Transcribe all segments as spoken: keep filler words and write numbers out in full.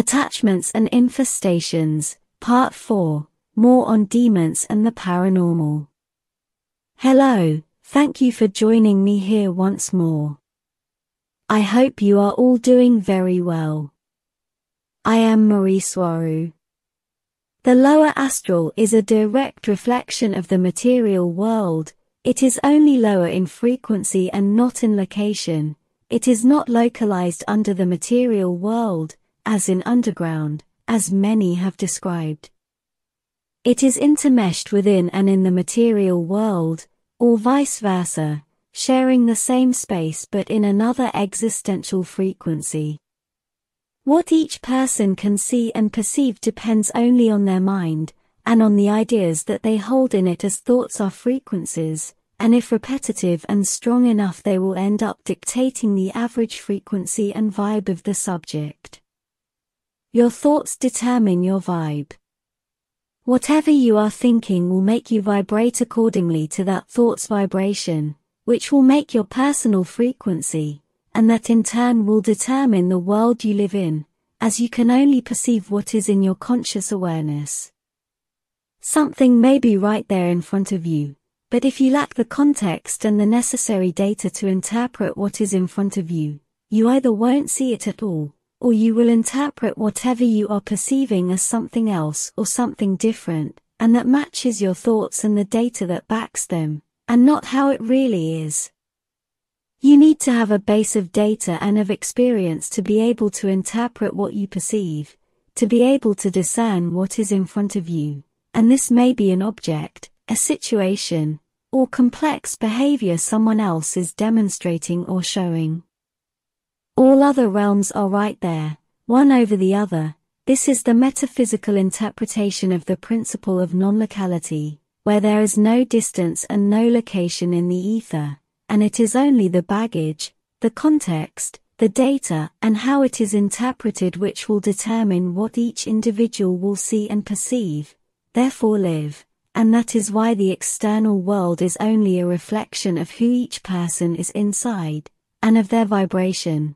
Attachments and Infestations, Part four, more on demons and the paranormal. Hello, thank you for joining me here once more. I hope you are all doing very well. I am Marie Swaru. The lower astral is a direct reflection of the material world. It is only lower in frequency and not in location. It is not localized under the material world, as in underground, as many have described. It is intermeshed within and in the material world, or vice versa, sharing the same space but in another existential frequency. What each person can see and perceive depends only on their mind, and on the ideas that they hold in it, as thoughts are frequencies, and if repetitive and strong enough they will end up dictating the average frequency and vibe of the subject. Your thoughts determine your vibe. Whatever you are thinking will make you vibrate accordingly to that thought's vibration, which will make your personal frequency, and that in turn will determine the world you live in, as you can only perceive what is in your conscious awareness. Something may be right there in front of you, but if you lack the context and the necessary data to interpret what is in front of you, you either won't see it at all, or you will interpret whatever you are perceiving as something else or something different, and that matches your thoughts and the data that backs them, and not how it really is. You need to have a base of data and of experience to be able to interpret what you perceive, to be able to discern what is in front of you, and this may be an object, a situation, or complex behavior someone else is demonstrating or showing. All other realms are right there, one over the other. This is the metaphysical interpretation of the principle of non-locality, where there is no distance and no location in the ether, and it is only the baggage, the context, the data, and how it is interpreted which will determine what each individual will see and perceive, therefore live, and that is why the external world is only a reflection of who each person is inside, and of their vibration.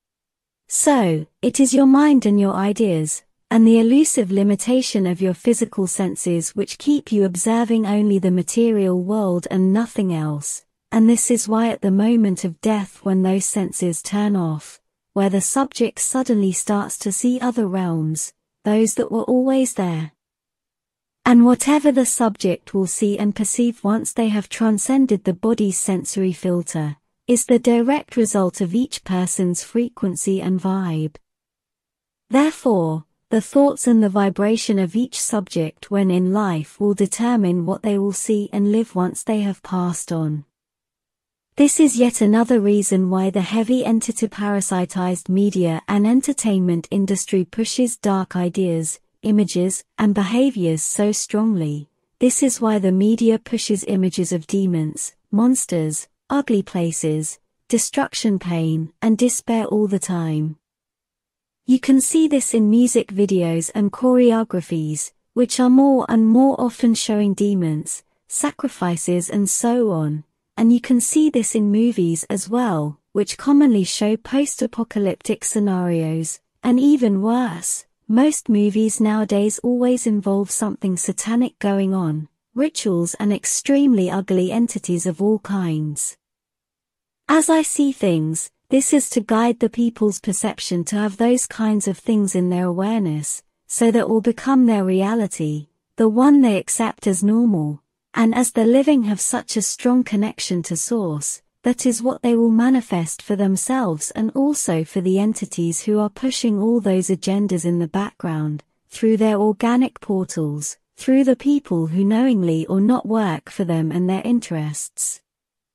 So, it is your mind and your ideas, and the elusive limitation of your physical senses which keep you observing only the material world and nothing else, and this is why at the moment of death, when those senses turn off, where the subject suddenly starts to see other realms, those that were always there. And whatever the subject will see and perceive once they have transcended the body's sensory filter, is the direct result of each person's frequency and vibe. Therefore, the thoughts and the vibration of each subject when in life will determine what they will see and live once they have passed on. This is yet another reason why the heavy entity-parasitized media and entertainment industry pushes dark ideas, images, and behaviors so strongly. This is why the media pushes images of demons, monsters, ugly places, destruction, pain, and despair all the time. You can see this in music videos and choreographies, which are more and more often showing demons, sacrifices and so on, and you can see this in movies as well, which commonly show post-apocalyptic scenarios, and even worse, most movies nowadays always involve something satanic going on, rituals and extremely ugly entities of all kinds. As I see things, this is to guide the people's perception to have those kinds of things in their awareness, so that will become their reality, the one they accept as normal, and as the living have such a strong connection to Source, that is what they will manifest for themselves and also for the entities who are pushing all those agendas in the background, through their organic portals, through the people who knowingly or not work for them and their interests.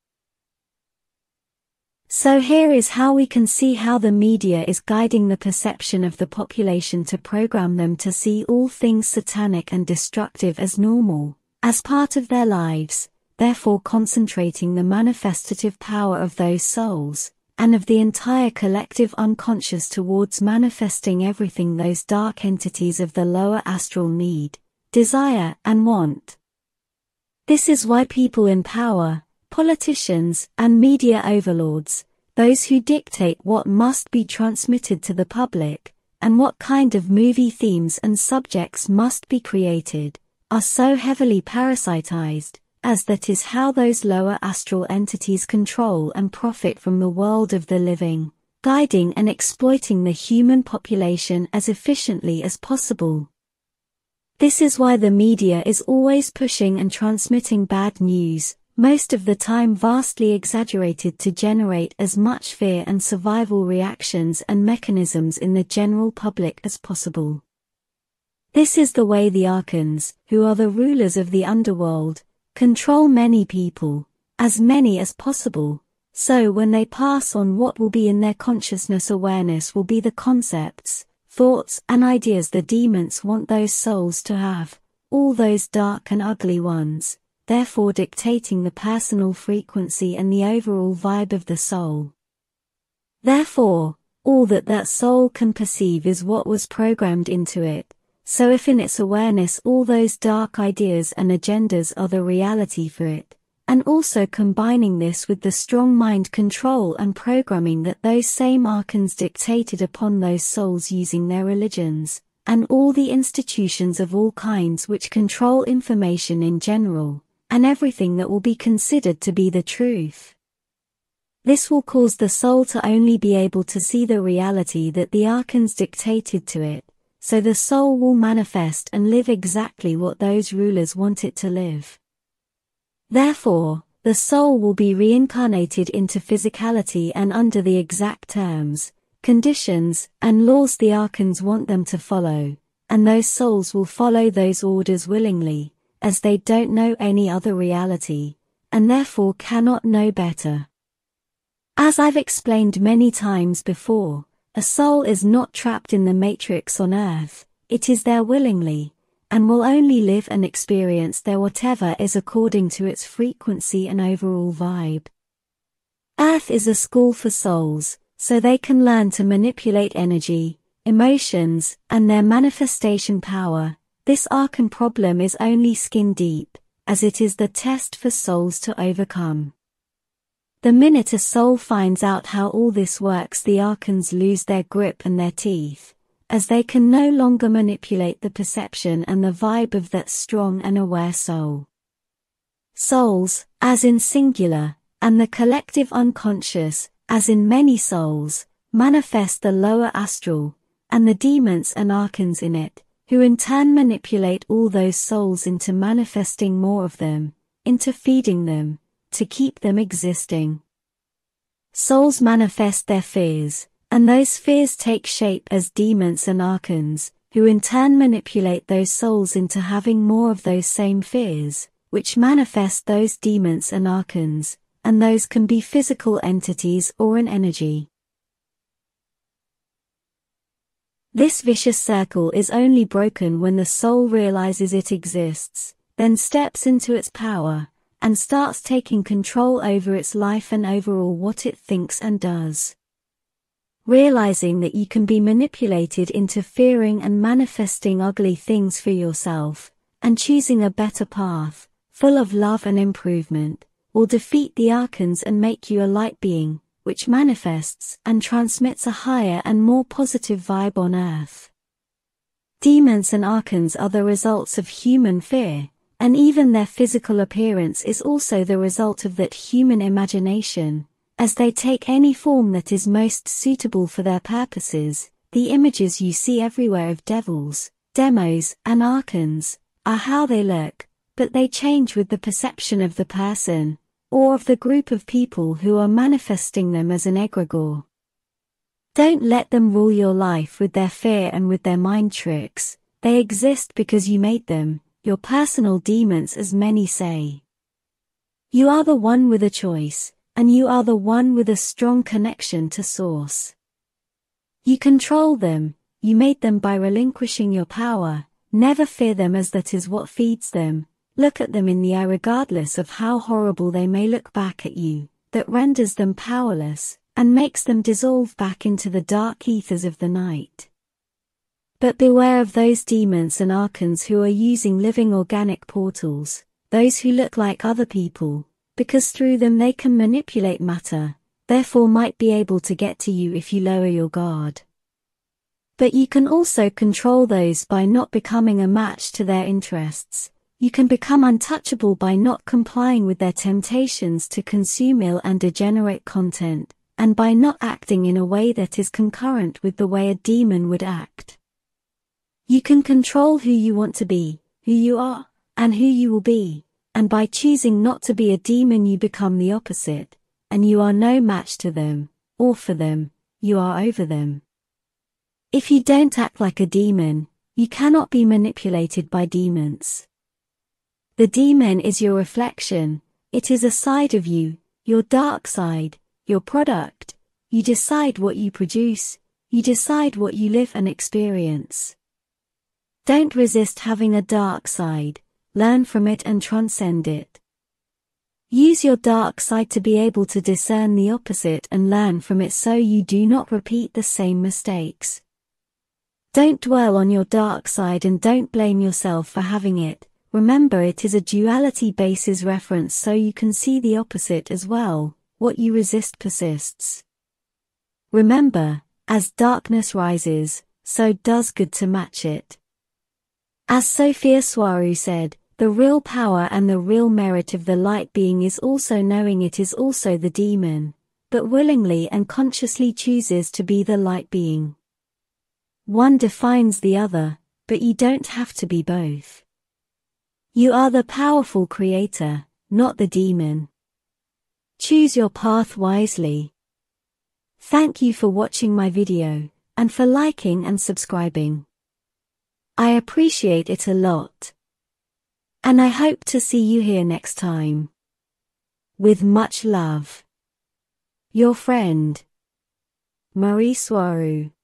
So here is how we can see how the media is guiding the perception of the population to program them to see all things satanic and destructive as normal, as part of their lives, therefore concentrating the manifestative power of those souls, and of the entire collective unconscious towards manifesting everything those dark entities of the lower astral need, desire, and want. This is why people in power, politicians, and media overlords, those who dictate what must be transmitted to the public, and what kind of movie themes and subjects must be created, are so heavily parasitized, as that is how those lower astral entities control and profit from the world of the living, guiding and exploiting the human population as efficiently as possible. This is why the media is always pushing and transmitting bad news, most of the time vastly exaggerated to generate as much fear and survival reactions and mechanisms in the general public as possible. This is the way the archons, who are the rulers of the underworld, control many people, as many as possible, so when they pass on what will be in their consciousness awareness will be the concepts, thoughts and ideas the demons want those souls to have, all those dark and ugly ones, therefore dictating the personal frequency and the overall vibe of the soul. Therefore, all that that soul can perceive is what was programmed into it, so if in its awareness all those dark ideas and agendas are the reality for it, and also combining this with the strong mind control and programming that those same archons dictated upon those souls using their religions, and all the institutions of all kinds which control information in general, and everything that will be considered to be the truth. This will cause the soul to only be able to see the reality that the archons dictated to it, so the soul will manifest and live exactly what those rulers want it to live. Therefore, the soul will be reincarnated into physicality and under the exact terms, conditions, and laws the archons want them to follow, and those souls will follow those orders willingly, as they don't know any other reality, and therefore cannot know better. As I've explained many times before, a soul is not trapped in the matrix on earth, it is there willingly, and will only live and experience there whatever is according to its frequency and overall vibe. Earth is a school for souls, so they can learn to manipulate energy, emotions, and their manifestation power. This archon problem is only skin deep, as it is the test for souls to overcome. The minute a soul finds out how all this works, the archons lose their grip and their teeth, as they can no longer manipulate the perception and the vibe of that strong and aware soul. Souls, as in singular, and the collective unconscious, as in many souls, manifest the lower astral, and the demons and archons in it, who in turn manipulate all those souls into manifesting more of them, into feeding them, to keep them existing. Souls manifest their fears, and those fears take shape as demons and archons, who in turn manipulate those souls into having more of those same fears, which manifest those demons and archons, and those can be physical entities or an energy. This vicious circle is only broken when the soul realizes it exists, then steps into its power, and starts taking control over its life and overall what it thinks and does. Realizing that you can be manipulated into fearing and manifesting ugly things for yourself, and choosing a better path, full of love and improvement, will defeat the archons and make you a light being, which manifests and transmits a higher and more positive vibe on earth. Demons and archons are the results of human fear, and even their physical appearance is also the result of that human imagination, as they take any form that is most suitable for their purposes. The images you see everywhere of devils, demos, and archons are how they look, but they change with the perception of the person, or of the group of people who are manifesting them as an egregore. Don't let them rule your life with their fear and with their mind tricks. They exist because you made them, your personal demons, as many say. You are the one with a choice, and you are the one with a strong connection to Source. You control them, you made them by relinquishing your power. Never fear them, as that is what feeds them. Look at them in the eye regardless of how horrible they may look back at you, that renders them powerless, and makes them dissolve back into the dark ethers of the night. But beware of those demons and archons who are using living organic portals, those who look like other people, because through them they can manipulate matter, therefore might be able to get to you if you lower your guard. But you can also control those by not becoming a match to their interests. You can become untouchable by not complying with their temptations to consume ill and degenerate content, and by not acting in a way that is concurrent with the way a demon would act. You can control who you want to be, who you are, and who you will be, and by choosing not to be a demon you become the opposite, and you are no match to them, or for them, you are over them. If you don't act like a demon, you cannot be manipulated by demons. The demon is your reflection, it is a side of you, your dark side, your product. You decide what you produce, you decide what you live and experience. Don't resist having a dark side, learn from it and transcend it. Use your dark side to be able to discern the opposite and learn from it so you do not repeat the same mistakes. Don't dwell on your dark side and don't blame yourself for having it. Remember, it is a duality basis reference so you can see the opposite as well. What you resist persists. Remember, as darkness rises, so does good to match it. As Sophia Swaru said, the real power and the real merit of the light being is also knowing it is also the demon, but willingly and consciously chooses to be the light being. One defines the other, but you don't have to be both. You are the powerful creator, not the demon. Choose your path wisely. Thank you for watching my video, and for liking and subscribing. I appreciate it a lot. And I hope to see you here next time. With much love. Your friend, Marie Swaru.